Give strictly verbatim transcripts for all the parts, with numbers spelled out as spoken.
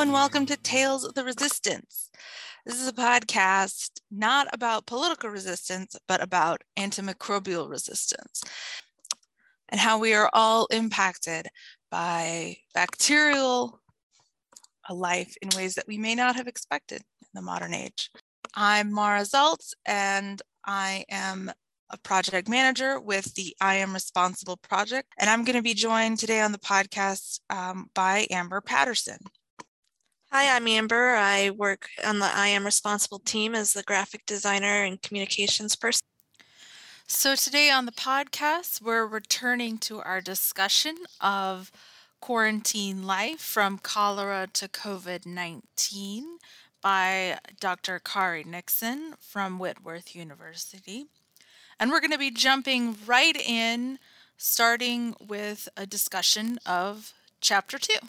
and welcome to Tales of the Resistance. This is a podcast not about political resistance, but about antimicrobial resistance and how we are all impacted by bacterial life in ways that we may not have expected in the modern age. I'm Mara Zaltz, and I am a project manager with the I Am Responsible project, and I'm going to be joined today on the podcast um, by Amber Patterson. Hi, I'm Amber. I work on the I Am Responsible team as the graphic designer and communications person. So today on the podcast, we're returning to our discussion of quarantine life from cholera to COVID nineteen by Doctor Kari Nixon from Whitworth University. And we're going to be jumping right in, starting with a discussion of chapter two.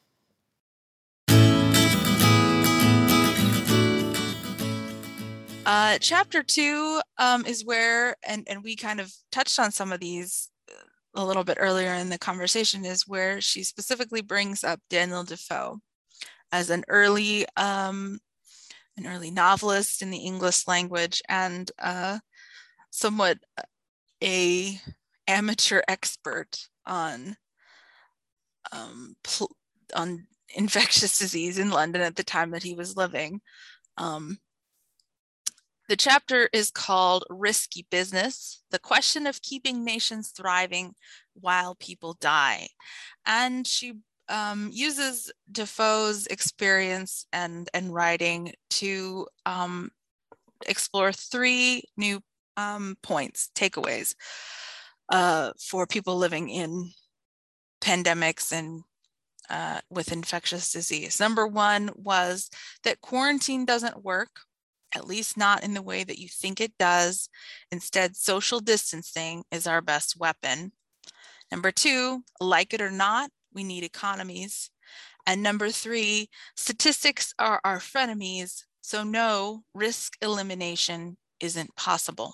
Uh, chapter two um, is where, and, and we kind of touched on some of these a little bit earlier in the conversation, is where she specifically brings up Daniel Defoe as an early, um, an early novelist in the English language and uh, somewhat a amateur expert on um, pl- on infectious disease in London at the time that he was living. Um, The chapter is called Risky Business, the question of keeping nations thriving while people die. And she um, uses Defoe's experience and, and writing to um, explore three new um, points, takeaways uh, for people living in pandemics and uh, with infectious disease. Number one was that quarantine doesn't work, at least not in the way that you think it does. Instead, social distancing is our best weapon. Number two, like it or not, we need economies. And number three, statistics are our frenemies, so no, risk elimination isn't possible.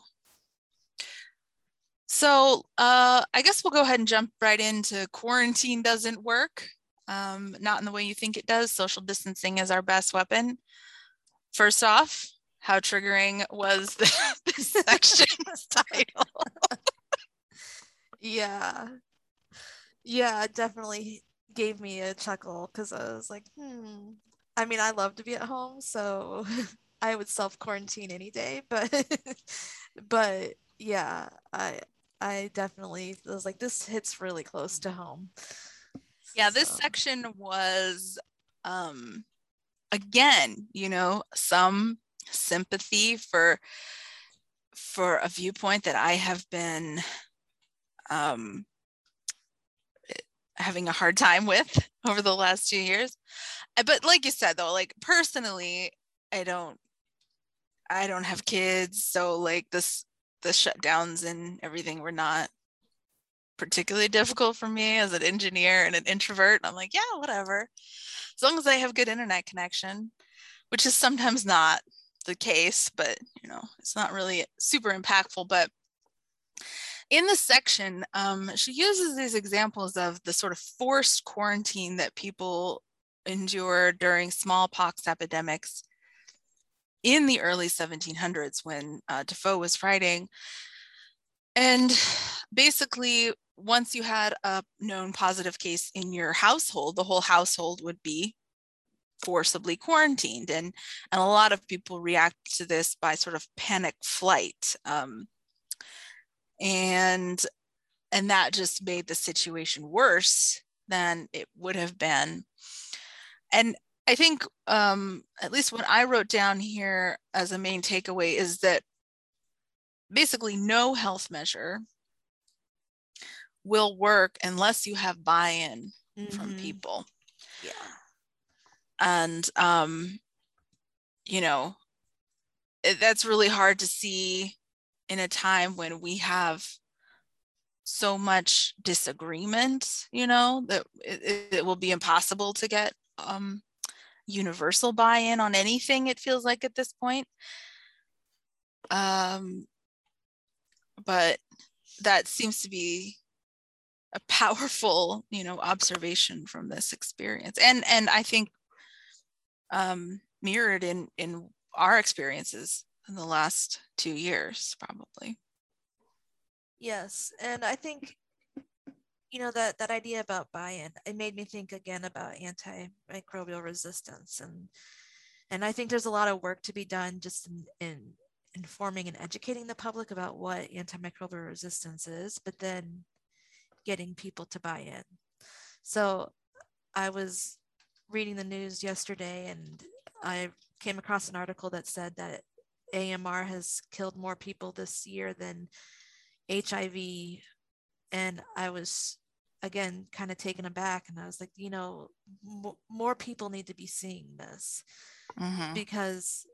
So uh, I guess we'll go ahead and jump right into quarantine doesn't work. Um, not in the way you think it does. Social distancing is our best weapon. First off, how triggering was the, this section's title? Yeah. Yeah, it definitely gave me a chuckle because I was like, hmm. I mean, I love to be at home, so I would self-quarantine any day, but but yeah, I I definitely was like, this hits really close to home. Yeah, this So. section was um again, you know, some sympathy for for a viewpoint that I have been um, having a hard time with over the last two years. But like you said, though, like personally, I don't, I don't have kids, so like this, the shutdowns and everything were not particularly difficult for me as an engineer and an introvert. I'm like, yeah, whatever, as long as I have good internet connection, which is sometimes not the case, but you know, it's not really super impactful. But in the section, um, she uses these examples of the sort of forced quarantine that people endure during smallpox epidemics in the early seventeen hundreds when uh, Defoe was writing. And basically, once you had a known positive case in your household, the whole household would be forcibly quarantined. And, and a lot of people react to this by sort of panic flight. Um, and and that just made the situation worse than it would have been. And I think um, at least what I wrote down here as a main takeaway is that basically no health measure will work unless you have buy-in mm-hmm. from people. Yeah. And, um, you know, it, that's really hard to see in a time when we have so much disagreement, you know, that it, it will be impossible to get um, universal buy-in on anything, it feels like at this point. Um, but that seems to be a powerful, you know, observation from this experience. And and I think um, mirrored in in our experiences in the last two years, probably. Yes, and I think, you know, that that idea about buy-in, it made me think again about antimicrobial resistance, and and I think there's a lot of work to be done just in, in informing and educating the public about what antimicrobial resistance is, but then getting people to buy in. So I was reading the news yesterday, and I came across an article that said that A M R has killed more people this year than H I V. And I was, again, kind of taken aback. And I was like, you know, m- more people need to be seeing this, Mm-hmm. because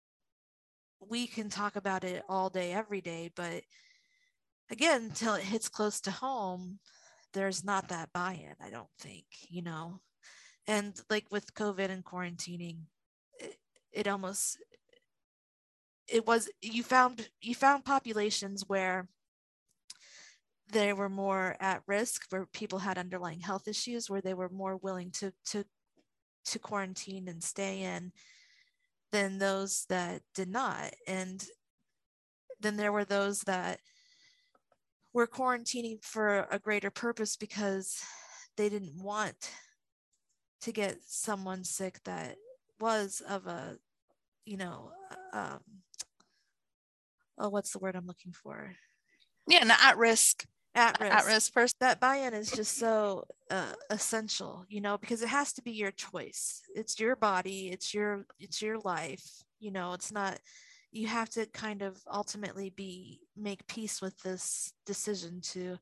we can talk about it all day, every day. But again, until it hits close to home, there's not that buy in, I don't think, you know. And like with COVID and quarantining, it, it almost, it was, you found you found populations where they were more at risk, where people had underlying health issues, where they were more willing to to to quarantine and stay in than those that did not. And then there were those that were quarantining for a greater purpose because they didn't want to get someone sick that was of a, you know, um, oh, what's the word I'm looking for? Yeah, and at risk, At risk. at risk person. That buy-in is just so uh, essential, you know, because it has to be your choice. It's your body, it's your it's your life. You know, it's not. You have to kind of ultimately be make peace with this decision to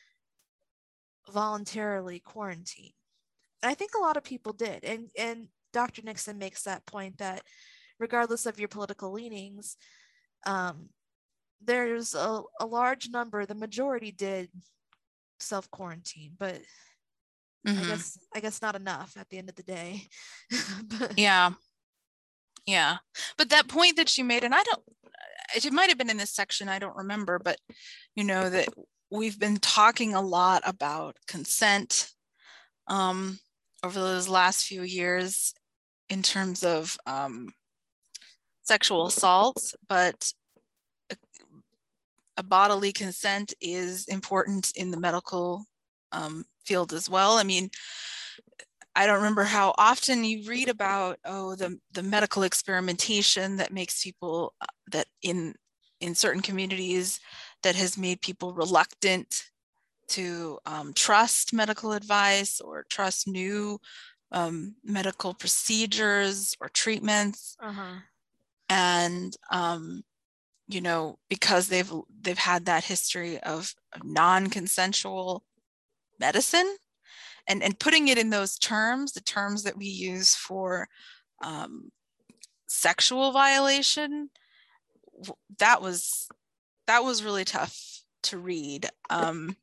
voluntarily quarantine. And I think a lot of people did, and and Doctor Nixon makes that point that regardless of your political leanings, um, there's a, a large number, the majority did self quarantine, but mm-hmm. I guess I guess not enough at the end of the day. But yeah, yeah. But that point that you made, and I don't, it might have been in this section, I don't remember, but you know that we've been talking a lot about consent um, over those last few years in terms of um, sexual assaults, but a, a bodily consent is important in the medical um, field as well. I mean, I don't remember how often you read about, oh, the, the medical experimentation that makes people, uh, that in, in certain communities that has made people reluctant to um, trust medical advice or trust new um, medical procedures or treatments. Uh-huh. And, um, you know, because they've, they've had that history of non-consensual medicine. And, and putting it in those terms, the terms that we use for um, sexual violation, that was that was really tough to read. Um,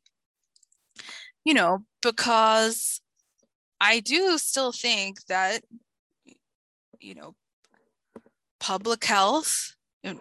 you know, because I do still think that, you know, public health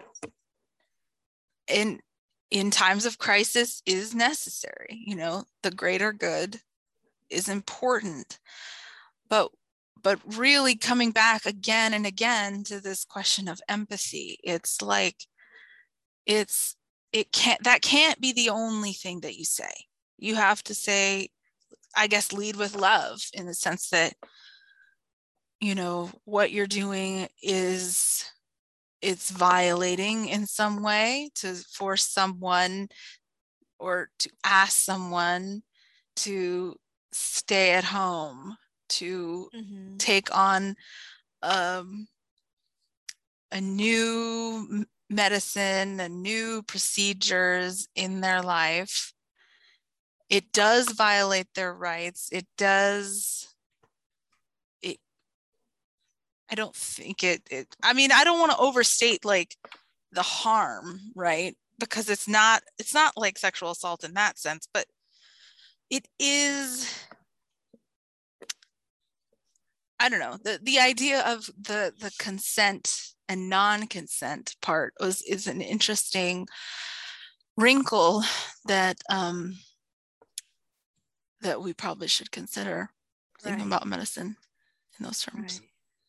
in in times of crisis is necessary. You know, the greater good is important, but but really coming back again and again to this question of empathy, it's like it's it can't that can't be the only thing that you say. You have to say, I guess, lead with love, in the sense that, you know, what you're doing is it's violating in some way to force someone or to ask someone to stay at home, to mm-hmm. take on um, a new medicine, a new procedures in their life. It does violate their rights. It does. It. I don't think it. it I mean, I don't want to overstate like the harm, right? Because it's not. It's not like sexual assault in that sense, but it is. I don't know, the, the idea of the, the consent and non-consent part was is an interesting wrinkle that um, that we probably should consider thinking right. about medicine in those terms. Right.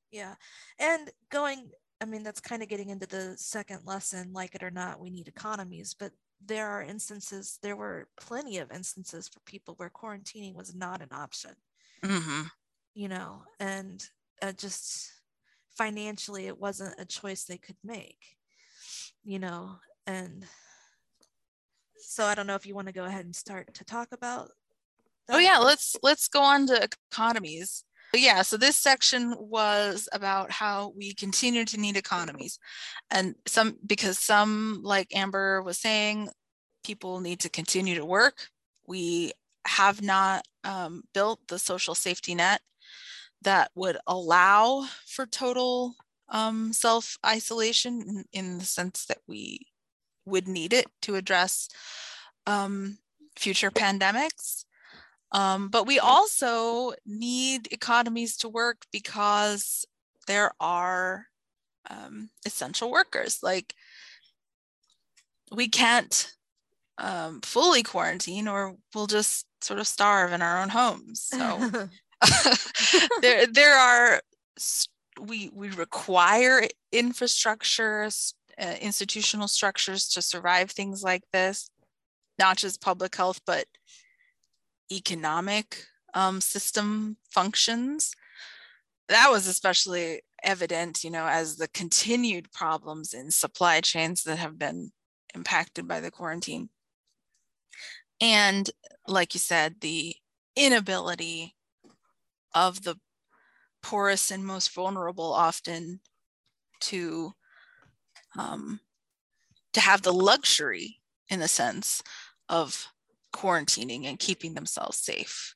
Yeah. And going, I mean, that's kind of getting into the second lesson, like it or not, we need economies, but there are instances, there were plenty of instances for people where quarantining was not an option, Mm-hmm. you know, and uh, just financially, it wasn't a choice they could make, you know, and so I don't know if you want to go ahead and start to talk about Oh that. yeah, let's let's go on to economies. But yeah, so this section was about how we continue to need economies. And some, because some, like Amber was saying, people need to continue to work. We have not um, built the social safety net that would allow for total um, self-isolation in, in the sense that we would need it to address um, future pandemics. Um, but we also need economies to work because there are um, essential workers. Like, we can't um, fully quarantine or we'll just sort of starve in our own homes. So there, there are, we, we require infrastructure, uh, institutional structures to survive things like this, not just public health, but economic um, system functions. That was especially evident, you know, as the continued problems in supply chains that have been impacted by the quarantine. And like you said, the inability of the poorest and most vulnerable often to um, to have the luxury, in a sense, of quarantining and keeping themselves safe.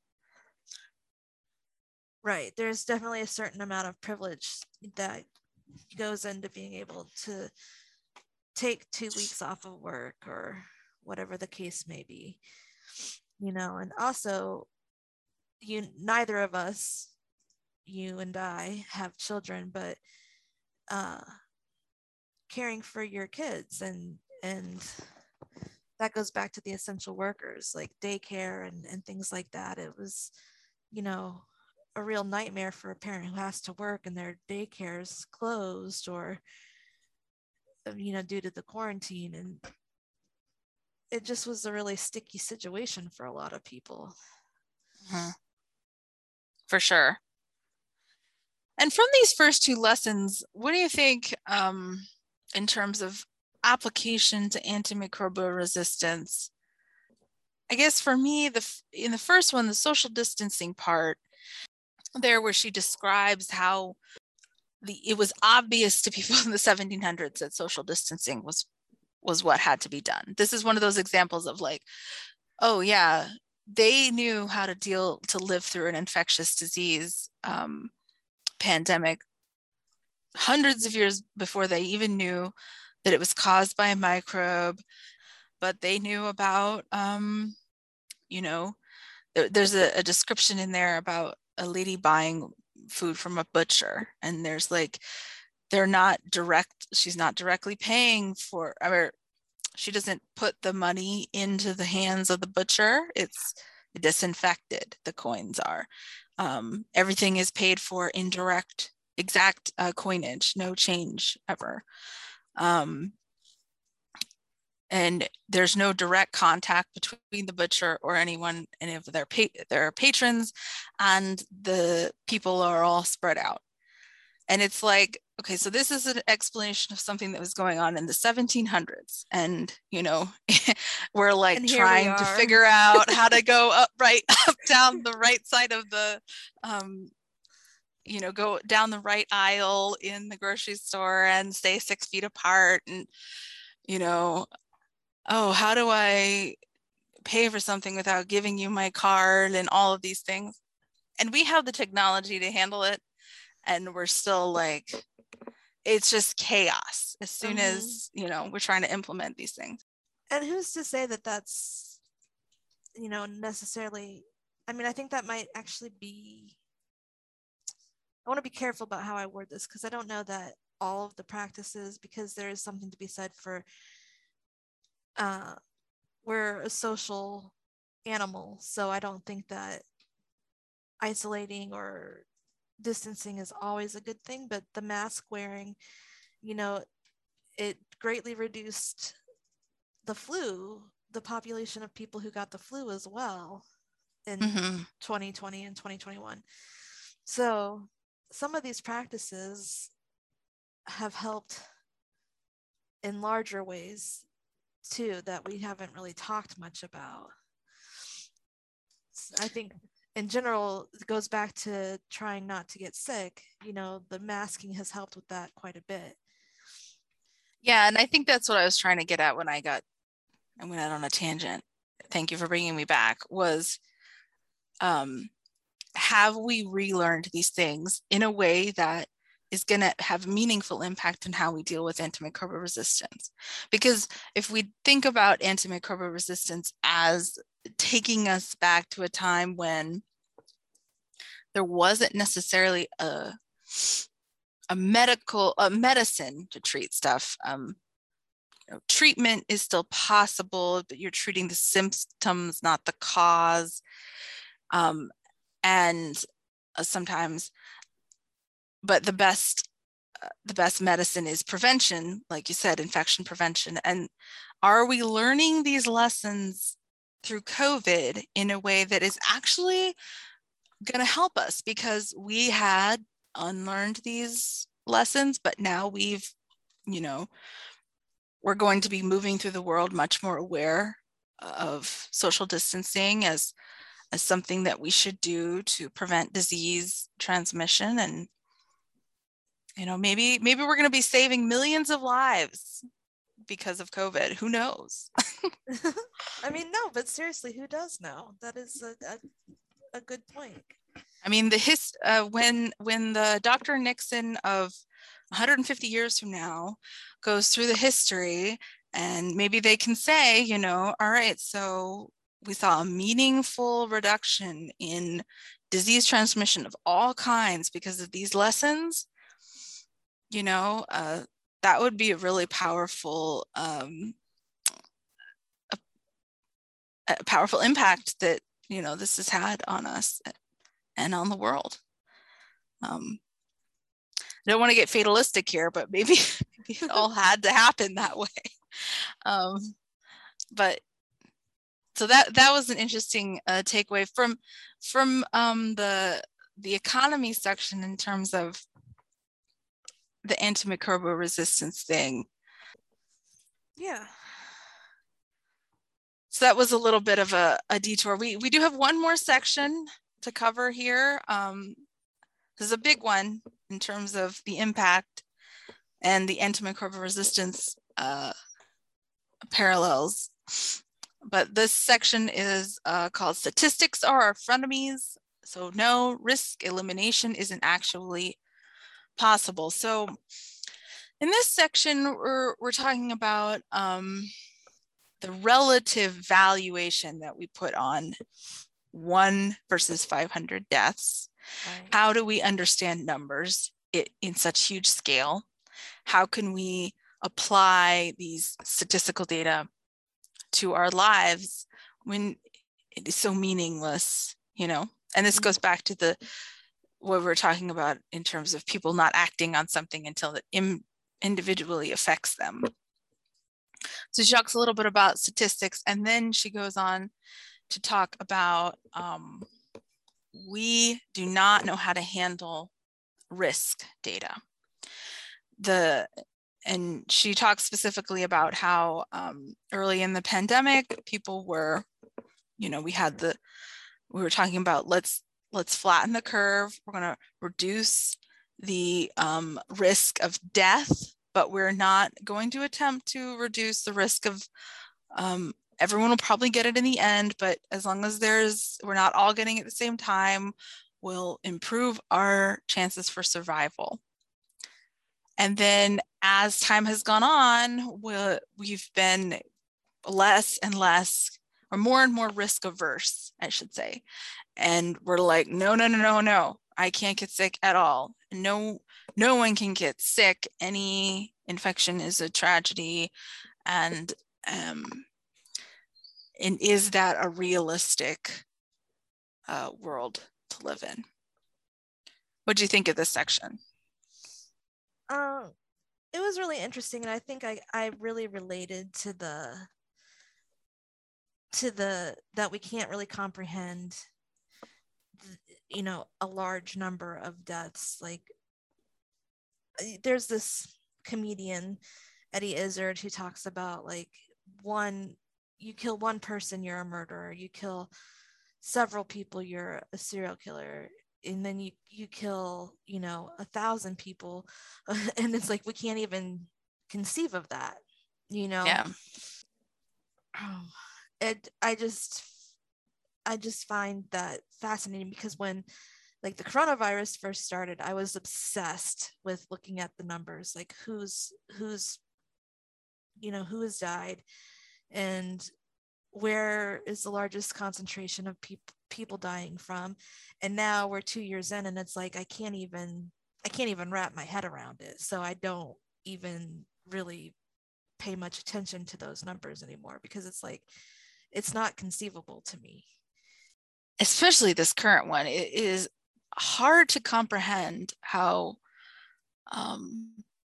Right. There's definitely a certain amount of privilege that goes into being able to take two weeks off of work or whatever the case may be, you know. And also, you, neither of us, you and I, have children, but uh caring for your kids, and and that goes back to the essential workers like daycare and and things like that. It was, you know, a real nightmare for a parent who has to work and their daycare's closed, or you know, due to the quarantine. And it just was a really sticky situation for a lot of people. Mm-hmm. For sure. And from these first two lessons, what do you think um, in terms of application to antimicrobial resistance? I guess for me, the in the first one, the social distancing part, there where she describes how the it was obvious to people in the seventeen hundreds that social distancing was was what had to be done. This is one of those examples of like, oh yeah, they knew how to deal to live through an infectious disease um, pandemic hundreds of years before they even knew that it was caused by a microbe. But they knew about, um, you know, there, there's a, a description in there about a lady buying food from a butcher, and there's like, they're not direct, she's not directly paying for, or she doesn't put the money into the hands of the butcher. It's disinfected, the coins are. Um, everything is paid for in direct, exact uh, coinage, no change ever. Um, and there's no direct contact between the butcher or anyone, any of their pa- their patrons, and the people are all spread out. And it's like, okay, so this is an explanation of something that was going on in the seventeen hundreds. And, you know, we're like trying to figure out how to go up, right, up, down the right side of the, um, you know, go down the right aisle in the grocery store and stay six feet apart. And, you know, oh, how do I pay for something without giving you my card and all of these things? And we have the technology to handle it. And we're still like, it's just chaos as soon mm-hmm. as, you know, we're trying to implement these things. And who's to say that that's, you know, necessarily, I mean, I think that might actually be, I want to be careful about how I word this, because I don't know that all of the practices, because there is something to be said for, uh, we're a social animal. So I don't think that isolating or distancing is always a good thing, but the mask wearing, you know, it greatly reduced the flu, the population of people who got the flu as well in Mm-hmm. twenty twenty and twenty twenty-one. So some of these practices have helped in larger ways too that we haven't really talked much about. I think in general, it goes back to trying not to get sick. You know, the masking has helped with that quite a bit. Yeah, and I think that's what I was trying to get at when I got, I went out on a tangent. Thank you for bringing me back. Was, um, have we relearned these things in a way that is going to have meaningful impact in how we deal with antimicrobial resistance? Because if we think about antimicrobial resistance as taking us back to a time when there wasn't necessarily a a medical a medicine to treat stuff. Um, you know, treatment is still possible, but you're treating the symptoms, not the cause. Um, and uh, sometimes, but the best uh, the best medicine is prevention, like you said, infection prevention. And are we learning these lessons through COVID in a way that is actually going to help us? Because we had unlearned these lessons, but now we've, you know, we're going to be moving through the world much more aware of social distancing as as something that we should do to prevent disease transmission. And you know, maybe maybe we're going to be saving millions of lives because of COVID. Who knows? I mean, no, but seriously, who does know? That is a, a, a good point. I mean, the his uh, when when the Doctor Nixon of one hundred fifty years from now goes through the history, and maybe they can say, you know, all right, so we saw a meaningful reduction in disease transmission of all kinds because of these lessons. You know, uh, that would be a really powerful, um, a, a powerful impact that, you know, this has had on us and on the world. Um, I don't want to get fatalistic here, but maybe, maybe it all had to happen that way. Um, but so that that was an interesting uh, takeaway from from um, the the economy section in terms of the antimicrobial resistance thing. Yeah. So that was a little bit of a, a detour. We we do have one more section to cover here. Um, this is a big one in terms of the impact and the antimicrobial resistance uh, parallels. But this section is uh, called Statistics Are Our Frenemies. So no, risk elimination isn't actually possible. So in this section, we're, we're talking about um, the relative valuation that we put on one versus five hundred deaths. Right. How do we understand numbers in such huge scale? How can we apply these statistical data to our lives when it is so meaningless, you know? And this goes back to the what we we're talking about in terms of people not acting on something until it im- individually affects them. So she talks a little bit about statistics, and then she goes on to talk about um, we do not know how to handle risk data. The and she talks specifically about how um, early in the pandemic, people were, you know, we had the, we were talking about let's let's flatten the curve. We're going to reduce the um, risk of death, but we're not going to attempt to reduce the risk of, um, everyone will probably get it in the end, but as long as there's, we're not all getting it at the same time, we'll improve our chances for survival. And then as time has gone on, we'll, we've been less and less, or more and more risk averse, I should say. And we're like, no, no, no, no, no, I can't get sick at all. No, no one can get sick. Any infection is a tragedy. And, um, and is that a realistic uh, world to live in? What do you think of this section? Um, it was really interesting, and I think I I really related to the to the that we can't really comprehend, you know, a large number of deaths. Like, there's this comedian, Eddie Izzard, who talks about, like, one, you kill one person, you're a murderer. You kill several people, you're a serial killer. And then you you kill, you know, a thousand people, and it's like we can't even conceive of that, you know. Yeah. It I just I just find that fascinating, because when, like, the coronavirus first started, I was obsessed with looking at the numbers, like who's who's you know, who has died, and where is the largest concentration of people people dying from. And now we're two years in, and it's like I can't even I can't even wrap my head around it. So I don't even really pay much attention to those numbers anymore, because it's like it's not conceivable to me. Especially this current one. It is hard to comprehend how um,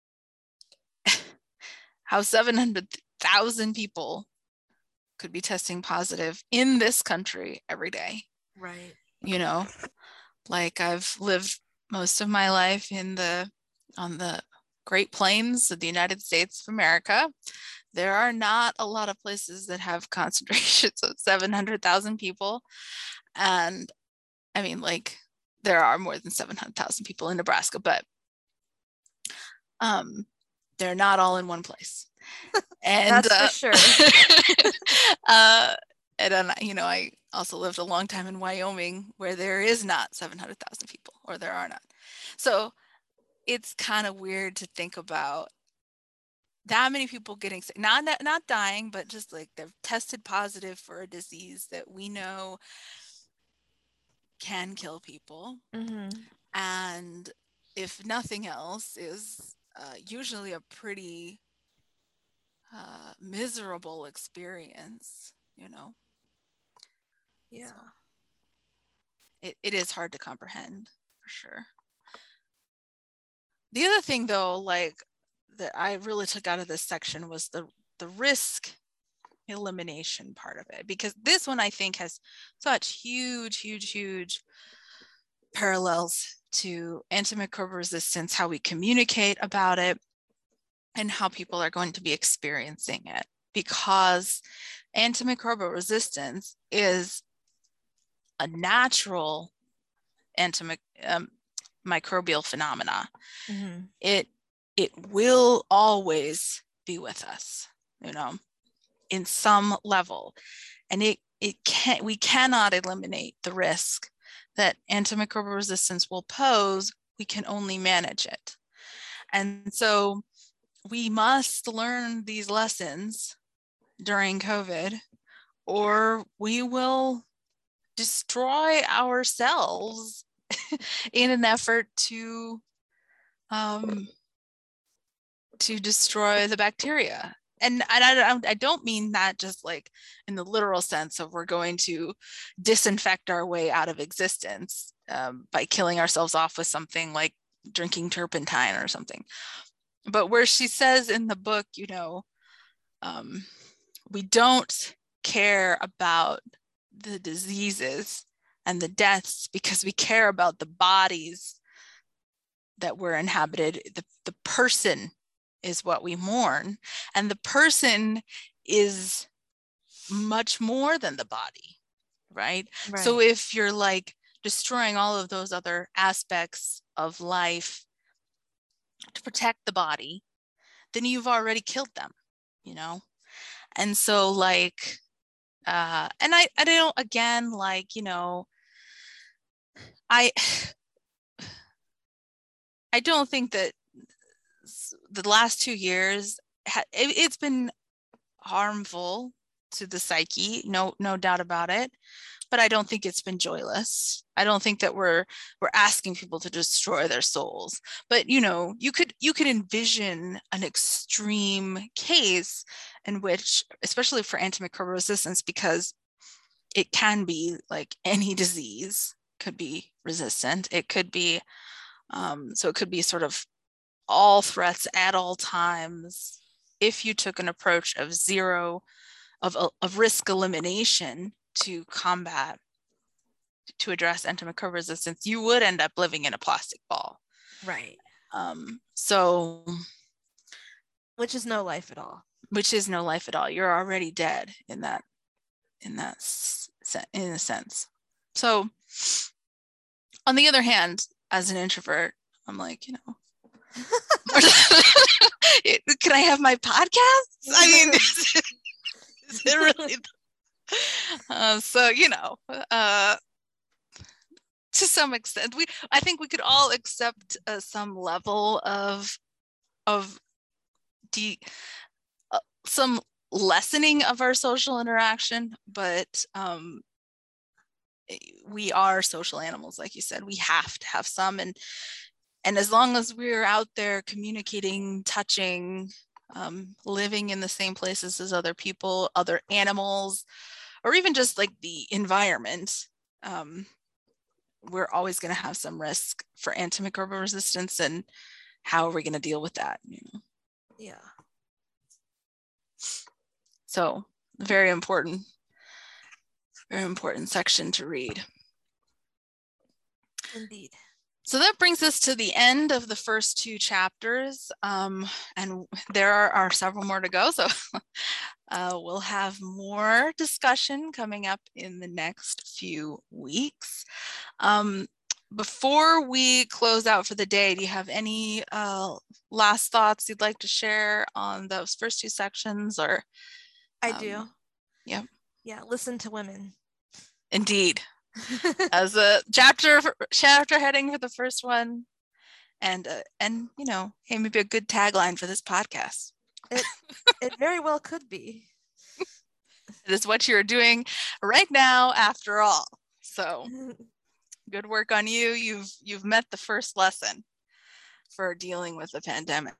how seven hundred thousand people could be testing positive in this country every day. Right. You know, like, I've lived most of my life in the on the Great Plains of the United States of America. There are not a lot of places that have concentrations of seven hundred thousand people. And I mean, like, there are more than seven hundred thousand people in Nebraska, but um, they're not all in one place. And That's uh, for sure. uh, and then, you know, I also lived a long time in Wyoming, where there is not seven hundred thousand people, or there are not. So it's kind of weird to think about that many people getting sick, not not dying, but just like they've tested positive for a disease that we know can kill people. Mm-hmm. And if nothing else, is uh, usually a pretty uh, miserable experience, you know. Yeah. So it, it is hard to comprehend, for sure. The other thing, though, like, that I really took out of this section was the the risk elimination part of it, because this one I think has such huge, huge, huge parallels to antimicrobial resistance, how we communicate about it, and how people are going to be experiencing it, because antimicrobial resistance is a natural antimicrobial um, microbial phenomena. Mm-hmm. It it will always be with us, you know, in some level, and it it can we cannot eliminate the risk that antimicrobial resistance will pose. We can only manage it, and so we must learn these lessons during COVID, or we will destroy ourselves in an effort to um, to destroy the bacteria. And, and I, I don't mean that just like in the literal sense of we're going to disinfect our way out of existence um, by killing ourselves off with something like drinking turpentine or something. But where she says in the book, you know, um, we don't care about the diseases and the deaths because we care about the bodies that were inhabited. The, the person is what we mourn, and the person is much more than the body, right? Right. So if you're like destroying all of those other aspects of life to protect the body, then you've already killed them, you know? And so like, uh, and I, I don't, again, like, you know, I, I don't think that the last two years, it, it's been harmful to the psyche, no, no doubt about it. But I don't think it's been joyless. I don't think that we're we're asking people to destroy their souls. But you know, you could you could envision an extreme case in which, especially for antimicrobial resistance, because it can be like any disease could be resistant. It could be Um, so it could be sort of all threats at all times. If you took an approach of zero, of, of risk elimination to combat, to address antimicrobial resistance, you would end up living in a plastic ball. Right. Um, so, which is no life at all. Which is no life at all. You're already dead in that, in that, in a sense. So, on the other hand, as an introvert, I'm like, you know, can I have my podcast? I mean, is it, is it really? Uh, so, you know, uh, to some extent, we I think we could all accept uh, some level of of de, uh, some lessening of our social interaction, but um, we are social animals, like you said. We have to have some, and and as long as we're out there communicating, touching, um, living in the same places as other people, other animals, or even just like the environment, um, we're always going to have some risk for antimicrobial resistance. And how are we going to deal with that? You know? Yeah. So very important, very important section to read. Indeed. So that brings us to the end of the first two chapters, um, and there are, are several more to go. So uh, we'll have more discussion coming up in the next few weeks. Um, before we close out for the day, do you have any uh, last thoughts you'd like to share on those first two sections? Or I um, do. Yeah. Yeah. Listen to women. Indeed. As a chapter chapter heading for the first one, and uh, and you know, hey, maybe a good tagline for this podcast. It it very well could be. It is what you're doing right now, after all. So good work on you. You've you've met the first lesson for dealing with the pandemic.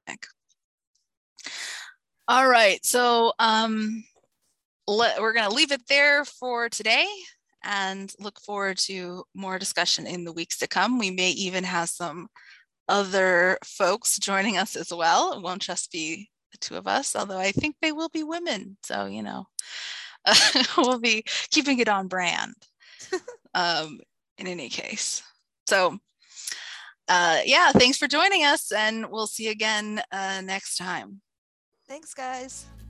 All right, so um, let, we're going to leave it there for today, and look forward to more discussion in the weeks to come. We may even have some other folks joining us as well. It won't just be the two of us, although I think they will be women. So, you know, uh, we'll be keeping it on brand um, in any case. So, uh, yeah, thanks for joining us, and we'll see you again uh, next time. Thanks, guys.